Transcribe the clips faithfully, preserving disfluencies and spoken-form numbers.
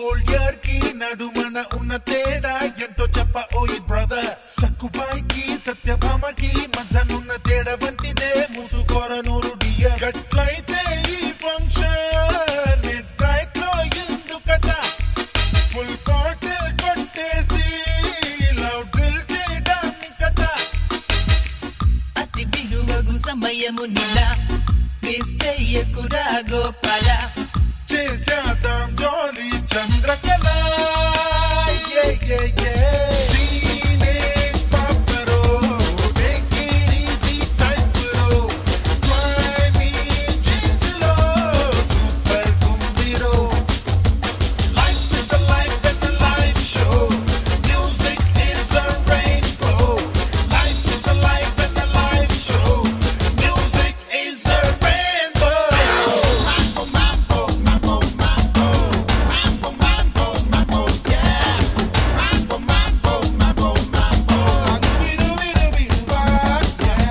Soldier కి నడుమన ఉన్న తేడా ఎంతో చెప్ప ఓయ్ బ్రదర్. సక్కుబాయికి సత్యభామకి మధ్యనున్న తేడా వంటిదే మూసుకోర నూరు డియర్. గట్లయితే ఈ ఫంక్షన్ మిడ్ నైట్ లో ఎందుకట ఫుల్ బాటిల్ కొట్టేసి లవ్ డ్రిల్ చేయడానికట. అతి విలువగు సమయము నిలా వేస్ట్ చెయ్యకురా గోపాల. చేసేద్దాం జోలి Chandrakala. Yeah, yeah, yeah. Teenage papero, take it easy type lo. Grimy jeans lo, super gumbiro. Life is a life and a life show. Music is a rainbow. Life is a life and a life show. Music is a rainbow. Mambo, mambo, mambo, mambo. Mambo, mambo, mambo, yeah. Mambo, mambo, mambo, mambo. Scooby-Doo-Doo-Doo-Doo, yeah.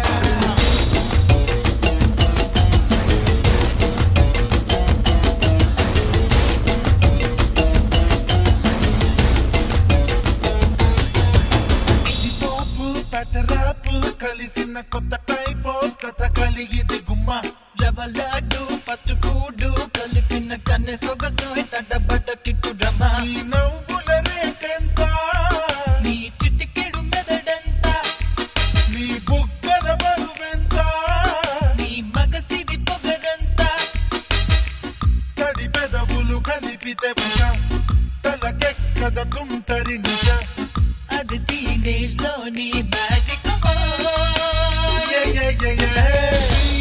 ఇది పోపు పటరాపు కలిసిన కొత్త type of కథ కలిగిది గుమ్మ. రవ laddu first food కలిపిన కన్నె సొగసు తడబడ్డ kit డ్రమ. ఈ నవ్వుల రేటెంత, నీ చిటికెడు మెదడంత, నీ బుగ్గల బరువెంత, నీ మగసిరి పొగరంత. తడి పెదవులు కలిపితే ఉష, తలకెక్కద తుంటరి నిష. అది టీనేజ్ లోని magic. Yeah, yeah, yeah, yeah.